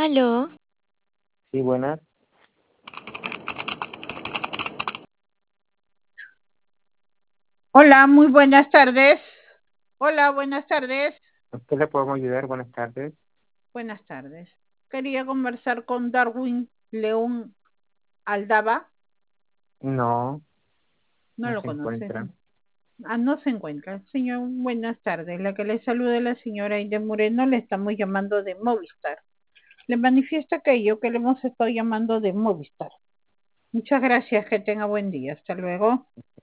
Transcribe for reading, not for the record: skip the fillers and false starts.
Aló, Sí, buenas. Hola, muy buenas tardes. Hola, buenas tardes. ¿En qué le podemos ayudar? Buenas tardes. Buenas tardes. Quería conversar con Darwin León Aldaba. No, No no lo se conoces. encuentra. No se encuentra. Señor, buenas tardes. La que le saluda es la señora Aide Moreno. Le estamos llamando de Movistar. Le manifiesta aquello que le hemos estado llamando de Movistar. Muchas gracias. Que tenga buen día. Hasta luego.